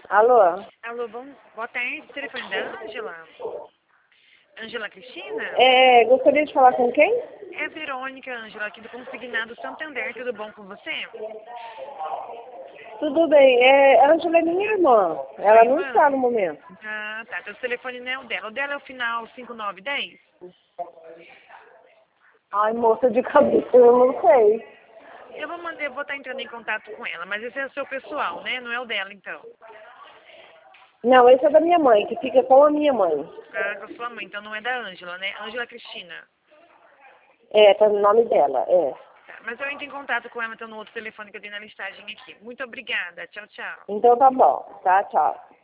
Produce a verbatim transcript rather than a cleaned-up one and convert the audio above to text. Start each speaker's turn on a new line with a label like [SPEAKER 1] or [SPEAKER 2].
[SPEAKER 1] Alô?
[SPEAKER 2] Alô, bom, boa tarde. Telefone da Ângela? Ângela Cristina?
[SPEAKER 1] É, gostaria de falar com quem?
[SPEAKER 2] É a Verônica, Ângela, aqui do Consignado Santander. Tudo bom com você?
[SPEAKER 1] Tudo bem. É, a Ângela é minha irmã. Ela não
[SPEAKER 2] Irmã?
[SPEAKER 1] está no momento.
[SPEAKER 2] Ah, tá. Teu telefone não é o dela. O dela é o final cinco nove dez?
[SPEAKER 1] Ai, moça de cabeça, eu não sei.
[SPEAKER 2] Eu vou mandar, eu vou estar entrando em contato com ela, mas esse é o seu pessoal, né? Não é o dela, então.
[SPEAKER 1] Não, esse é da minha mãe, que fica com a minha mãe.
[SPEAKER 2] Ah, com a sua mãe, então não é da Ângela, né? Ângela Cristina.
[SPEAKER 1] É, tá no nome dela, é.
[SPEAKER 2] Tá. Mas eu entro em contato com ela, então, no outro telefone que eu dei na listagem aqui. Muito obrigada. Tchau, tchau.
[SPEAKER 1] Então tá bom. Tá, tchau.